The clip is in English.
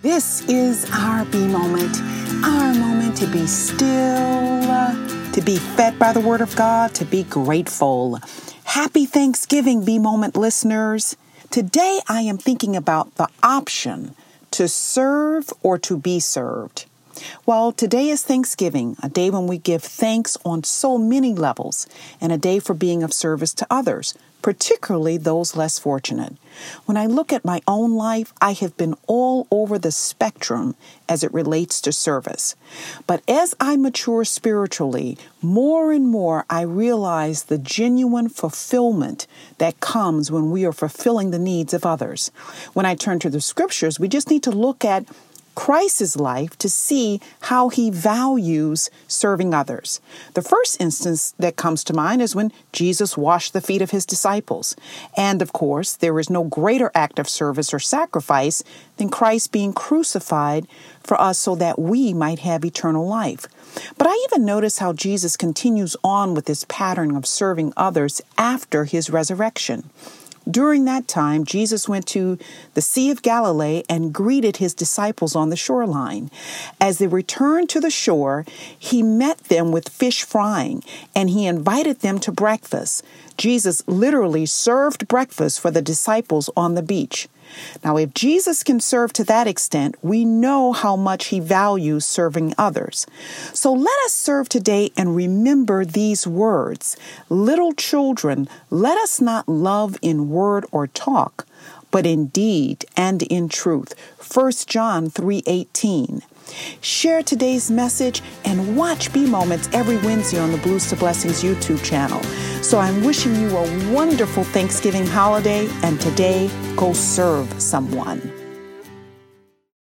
This is our B moment, our moment to be still, to be fed by the Word of God, to be grateful. Happy Thanksgiving, B moment listeners. Today I am thinking about the option to serve or to be served. Well, today is Thanksgiving, a day when we give thanks on so many levels, and a day for being of service to others, particularly those less fortunate. When I look at my own life, I have been all over the spectrum as it relates to service. But as I mature spiritually, more and more I realize the genuine fulfillment that comes when we are fulfilling the needs of others. When I turn to the scriptures, we just need to look at Christ's life to see how he values serving others. The first instance that comes to mind is when Jesus washed the feet of his disciples. And of course, there is no greater act of service or sacrifice than Christ being crucified for us so that we might have eternal life. But I even notice how Jesus continues on with this pattern of serving others after his resurrection. During that time, Jesus went to the Sea of Galilee and greeted his disciples on the shoreline. As they returned to the shore, he met them with fish frying, and he invited them to breakfast. Jesus literally served breakfast for the disciples on the beach. Now, if Jesus can serve to that extent, we know how much he values serving others. So let us serve today and remember these words. Little children, let us not love in word or talk, but in deed and in truth. 1 John 3:18. Share today's message and watch B Moments every Wednesday on the Blues to Blessings YouTube channel. So I'm wishing you a wonderful Thanksgiving holiday, and today go serve someone.